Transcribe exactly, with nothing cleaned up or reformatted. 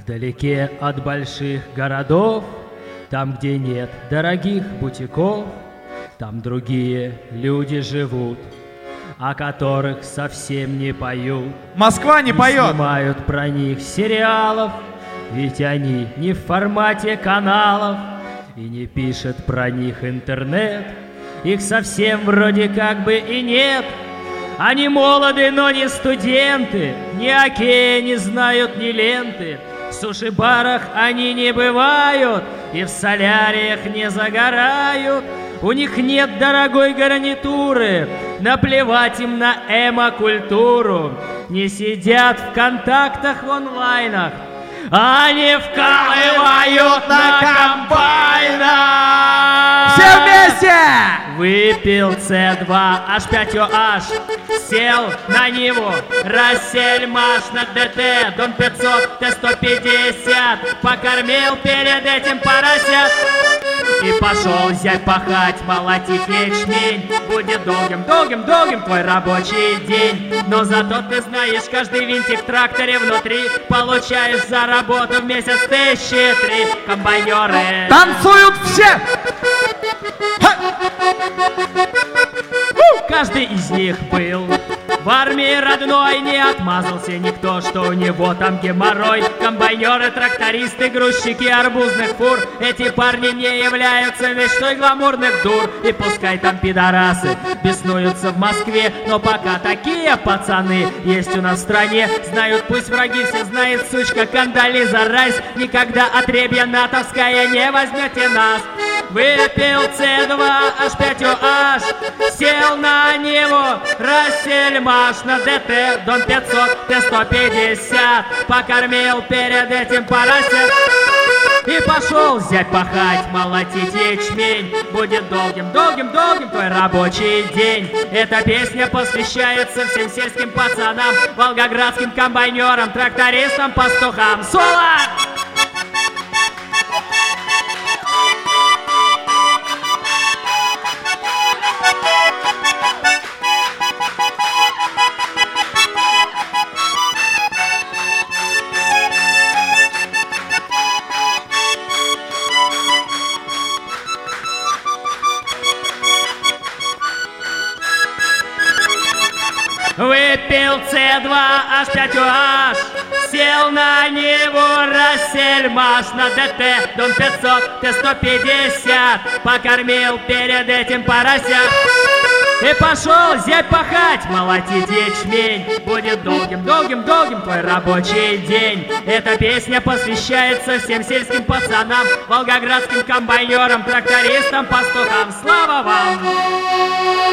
Вдалеке от больших городов, там, где нет дорогих бутиков, там другие люди живут, о которых совсем не поют. Москва не, не поет. Снимают про них сериалов, ведь они не в формате каналов, и не пишет про них интернет. Их совсем вроде как бы и нет. Они молоды, но не студенты, ни окея не знают, ни ленты. В суши-барах они не бывают и в соляриях не загорают. У них нет дорогой гарнитуры, наплевать им на эмо-культуру. Не сидят в контактах в онлайнах, а они вкалывают на комбайнах. Все вместе! Выпил С два H пять O H, сел на Ниву, Рассельмаш на ДТ, Дон пятьсот, Т сто пятьдесят, покормил перед этим поросят. И пошел зять пахать, молотить ячмень. Будет долгим, долгим, долгим твой рабочий день. Но зато ты знаешь, каждый винтик в тракторе внутри получаешь за работу в месяц тысячи три. Комбайнеры танцуют все! Каждый из них был в армии родной, не отмазался никто, что у него там геморрой. Комбайнеры, трактористы, грузчики арбузных фур, эти парни не являются мечтой гламурных дур. И пускай там пидорасы беснуются в Москве, но пока такие пацаны есть у нас в стране. Знают пусть враги, все знает сучка Кандализа Райс. Никогда отребье натовское не возьмете нас. Выпил С два H пять O H, сел на Ниву, Рассельмаш на ДТ, Дон пятьсот, Т сто пятьдесят, покормил перед этим поросят. И пошел зять пахать, молотить ячмень. Будет долгим, долгим, долгим твой рабочий день. Эта песня посвящается всем сельским пацанам, волгоградским комбайнерам, трактористам, пастухам. Соло! Выпил С два H пять O H, сел на Ниву, Рассельмаш на ДТ, Дон пятьсот, Т сто пятьдесят, покормил перед этим поросят. И пошел зять пахать, молотить ячмень. Будет долгим, долгим, долгим твой рабочий день. Эта песня посвящается всем сельским пацанам, волгоградским комбайнерам, трактористам, пастухам. Слава вам!